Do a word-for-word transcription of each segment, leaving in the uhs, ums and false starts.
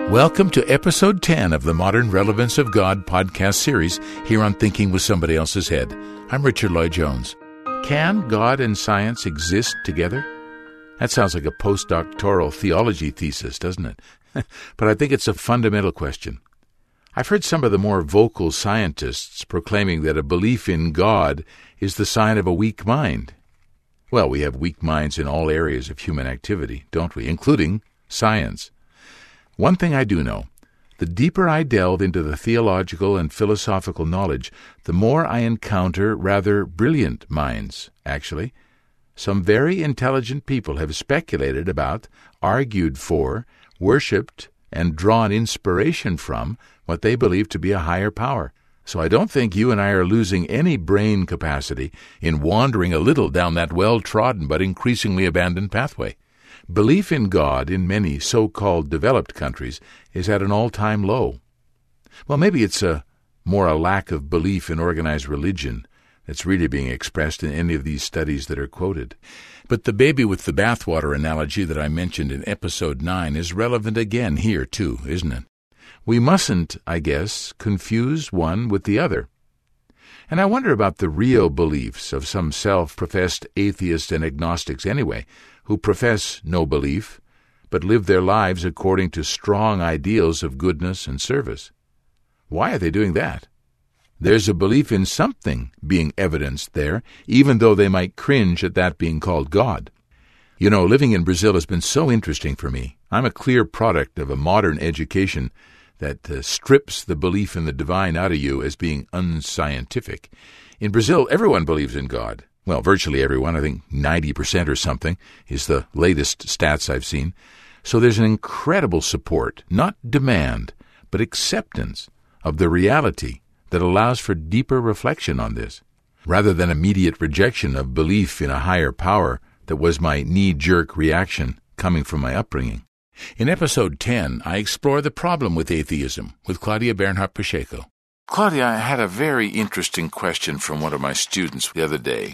Welcome to Episode ten of the Modern Relevance of God podcast series here on Thinking with Somebody Else's Head. I'm Richard Lloyd-Jones. Can God and science exist together? That sounds like a postdoctoral theology thesis, doesn't it? But I think it's a fundamental question. I've heard some of the more vocal scientists proclaiming that a belief in God is the sign of a weak mind. Well, we have weak minds in all areas of human activity, don't we, including science. One thing I do know, the deeper I delve into the theological and philosophical knowledge, the more I encounter rather brilliant minds, actually. Some very intelligent people have speculated about, argued for, worshipped, and drawn inspiration from what they believe to be a higher power. So I don't think you and I are losing any brain capacity in wandering a little down that well-trodden but increasingly abandoned pathway. Belief in God in many so-called developed countries is at an all-time low. Well, maybe it's a more a lack of belief in organized religion that's really being expressed in any of these studies that are quoted. But the baby with the bathwater analogy that I mentioned in Episode nine is relevant again here, too, isn't it? We mustn't, I guess, confuse one with the other. And I wonder about the real beliefs of some self-professed atheists and agnostics anyway, who profess no belief, but live their lives according to strong ideals of goodness and service. Why are they doing that? There's a belief in something being evidenced there, even though they might cringe at that being called God. You know, living in Brazil has been so interesting for me. I'm a clear product of a modern education that uh, strips the belief in the divine out of you as being unscientific. In Brazil, everyone believes in God. Well, virtually everyone, I think ninety percent or something, is the latest stats I've seen. So there's an incredible support, not demand, but acceptance of the reality that allows for deeper reflection on this, rather than immediate rejection of belief in a higher power that was my knee-jerk reaction coming from my upbringing. In Episode ten, I explore the problem with atheism with Claudia Bernhardt Pacheco. Claudia, I had a very interesting question from one of my students the other day.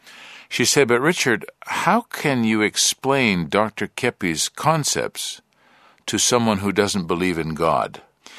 She said, but Richard, how can you explain Doctor Keppe's concepts to someone who doesn't believe in God?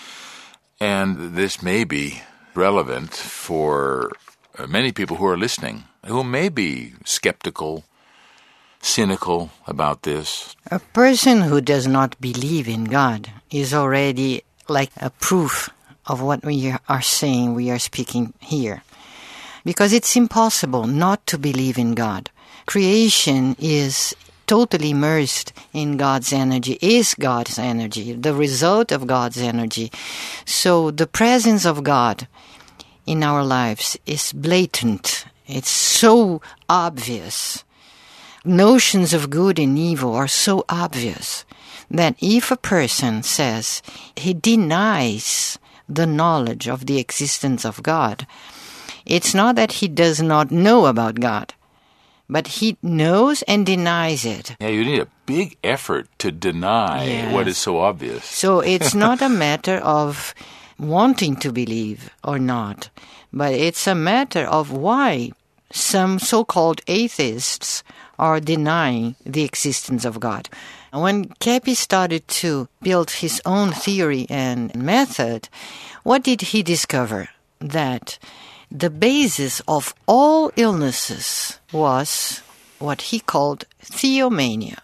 And this may be relevant for many people who are listening, who may be skeptical, cynical about this. A person who does not believe in God is already like a proof of what we are saying, we are speaking here. Because it's impossible not to believe in God. Creation is totally immersed in God's energy, is God's energy, the result of God's energy. So the presence of God in our lives is blatant. It's so obvious. Notions of good and evil are so obvious that if a person says he denies the knowledge of the existence of God, it's not that he does not know about God, but he knows and denies it. Yeah, you need a big effort to deny yes. what is so obvious. So it's not a matter of wanting to believe or not, but it's a matter of why some so-called atheists are denying the existence of God. When Keppe started to build his own theory and method, what did he discover? That the basis of all illnesses was what he called theomania.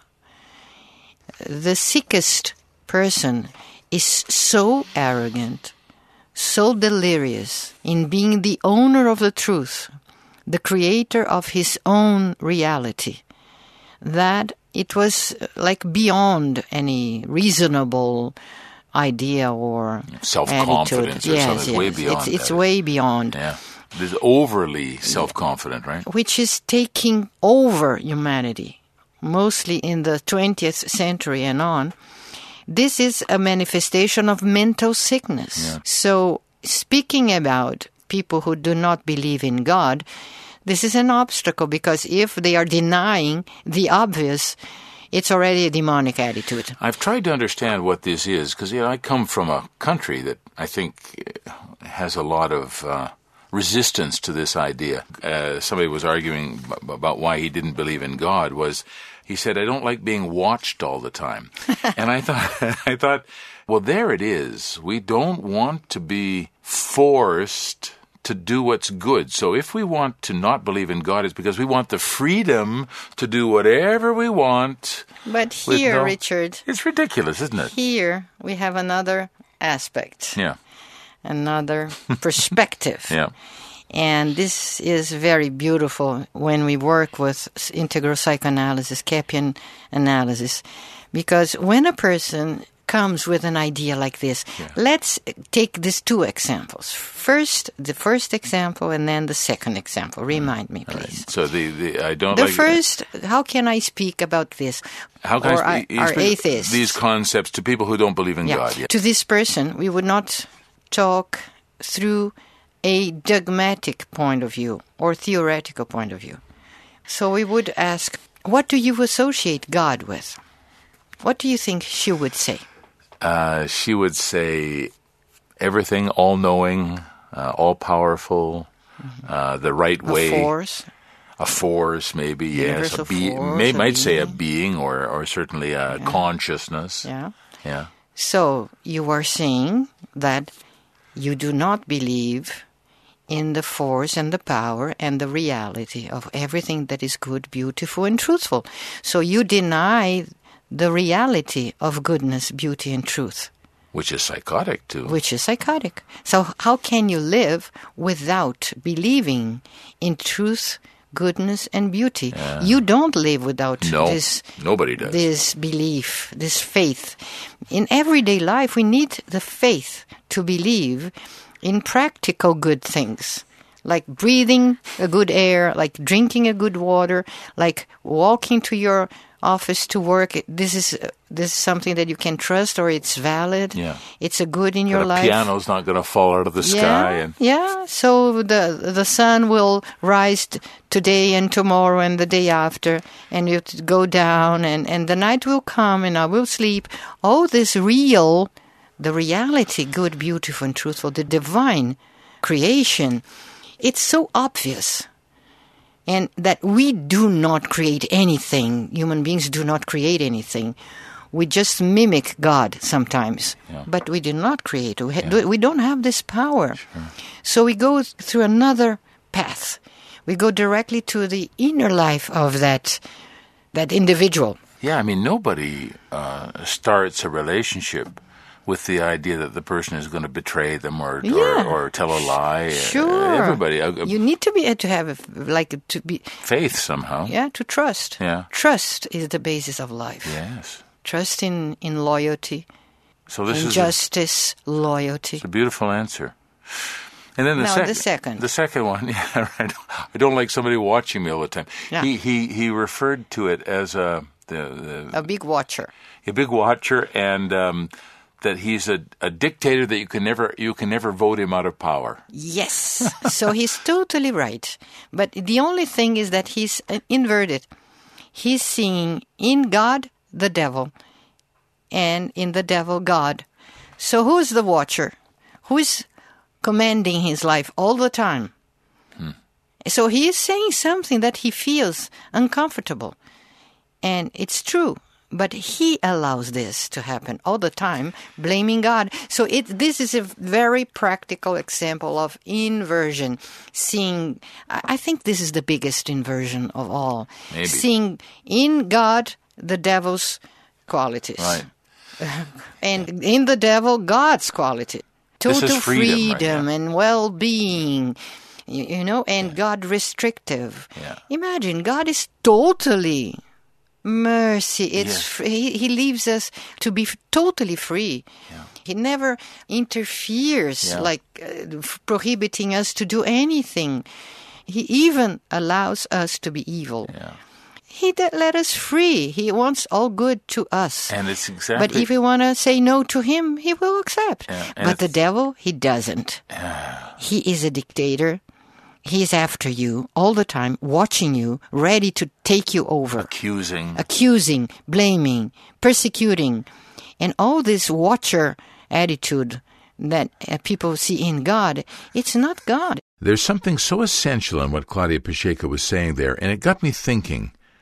The sickest person is so arrogant, so delirious in being the owner of the truth, the creator of his own reality, that it was like beyond any reasonable idea or self-confidence attitude. or yes, something. Yes. Way beyond it's, it's that. way beyond. Yeah. It's overly self-confident, right? Which is taking over humanity, mostly in the twentieth century and on. This is a manifestation of mental sickness. Yeah. So speaking about people who do not believe in God, this is an obstacle because if they are denying the obvious, it's already a demonic attitude. I've tried to understand what this is because, you know, I come from a country that I think has a lot of uh, resistance to this idea. Uh, somebody was arguing about why he didn't believe in God was He said, I don't like being watched all the time. And I thought, I thought, well, there it is. We don't want to be forced to do what's good. So if we want to not believe in God, it's because we want the freedom to do whatever we want. But here, no, Richard... It's ridiculous, isn't it? Here we have another aspect. Yeah. Another perspective. Yeah. And this is very beautiful when we work with integral psychoanalysis, Kepian analysis, because when a person comes with an idea like this, yeah. let's take these two examples. First, the first example, and then the second example. Remind me, please. Right. So the, the I don't the like first. How can I speak about this? How can or I speak, are speak atheists these concepts to people who don't believe in yeah. God? Yeah. To this person, we would not talk through a dogmatic point of view or theoretical point of view. So we would ask, what do you associate God with? What do you think she would say? Uh, she would say everything, all-knowing, uh, all-powerful, mm-hmm. uh, the right a way. A force. A force, maybe, yes. A be- force, may, a might being. say a being or, or certainly a yeah. consciousness. Yeah. Yeah. So you are saying that you do not believe in the force and the power and the reality of everything that is good, beautiful, and truthful. So you deny the reality of goodness, beauty, and truth. Which is psychotic, too. Which is psychotic. So how can you live without believing in truth, goodness, and beauty? Yeah. You don't live without no, this, nobody does. this belief, this faith. In everyday life, we need the faith to believe in practical good things, like breathing a good air, like drinking a good water, like walking to your office to work. This is uh, this is something that you can trust, or it's valid. Yeah. It's a good in but your a life. Piano's not going to fall out of the yeah, sky. And yeah. So the the sun will rise t- today and tomorrow and the day after, and you go down, and, and the night will come, and I will sleep. All this real, the reality, good, beautiful, and truthful, the divine creation. It's so obvious. And that we do not create anything. Human beings do not create anything. We just mimic God sometimes. Yeah. But we do not create. We, ha- yeah. we don't have this power. Sure. So we go through another path. We go directly to the inner life of that, that individual. Yeah, I mean, nobody uh, starts a relationship with the idea that the person is going to betray them or Yeah. or, or tell a lie. Sure. Uh, everybody. Uh, You need to be to have a, like to be faith somehow. yeah to trust. Yeah. Trust is the basis of life. Yes. Trust in, in loyalty, So this in is justice, a, loyalty. it's a beautiful answer. And then the, Now, sec- the second. the second one, yeah, right. I don't like somebody watching me all the time. Yeah. He he he referred to it as a the, the A big watcher. a big watcher, and um, that he's a, a dictator that you can never you can never vote him out of power. Yes. So he's totally right. But the only thing is that he's uh, inverted. He's seeing in God the devil, and in the devil God. So who's the watcher? Who's commanding his life all the time? Hmm. So he is saying something that he feels uncomfortable. And it's true. But he allows this to happen all the time, blaming God. So it, this is a very practical example of inversion. Seeing, I think this is the biggest inversion of all. Maybe. Seeing in God the devil's qualities. Right. And in the devil, God's quality. Total This is freedom, right? freedom Yeah. and well-being. You, you know, and yeah. God restrictive. Yeah. Imagine, God is totally... mercy. It's yes. free. He, he leaves us to be f- totally free. Yeah. He never interferes, yeah. like uh, f- prohibiting us to do anything. He even allows us to be evil. Yeah. He d- let us free. He wants all good to us. And it's exactly. But if we want to say no to him, he will accept. Yeah. But the devil, he doesn't. Yeah. He is a dictator. He's after you all the time, watching you, ready to take you over. Accusing. Accusing, blaming, persecuting. And all this watcher attitude that uh, people see in God, it's not God. There's something so essential in what Claudia Pacheco was saying there, and it got me thinking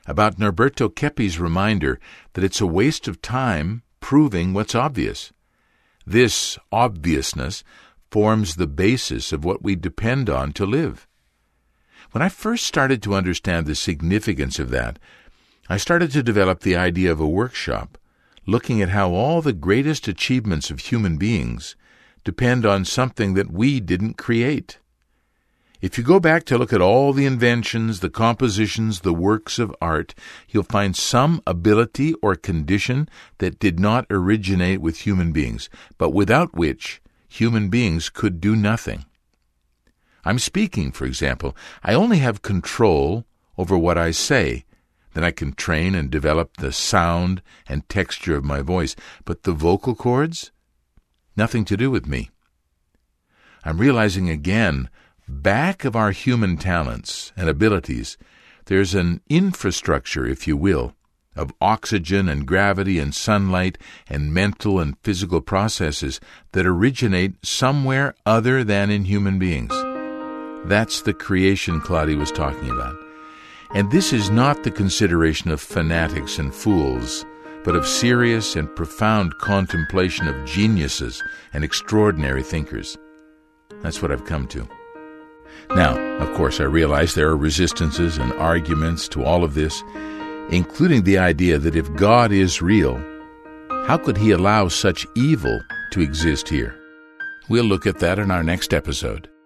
about Norberto Keppe's reminder that it's a waste of time proving what's obvious. This obviousness forms the basis of what we depend on to live. When I first started to understand the significance of that, I started to develop the idea of a workshop, looking at how all the greatest achievements of human beings depend on something that we didn't create. If you go back to look at all the inventions, the compositions, the works of art, you'll find some ability or condition that did not originate with human beings, but without which human beings could do nothing. I'm speaking, for example. I only have control over what I say. Then I can train and develop the sound and texture of my voice. But the vocal cords? Nothing to do with me. I'm realizing again, back of our human talents and abilities, there's an infrastructure, if you will, of oxygen and gravity and sunlight and mental and physical processes that originate somewhere other than in human beings. That's the creation Claudia was talking about. And this is not the consideration of fanatics and fools, but of serious and profound contemplation of geniuses and extraordinary thinkers. That's what I've come to. Now, of course, I realize there are resistances and arguments to all of this, including the idea that if God is real, how could He allow such evil to exist here? We'll look at that in our next episode.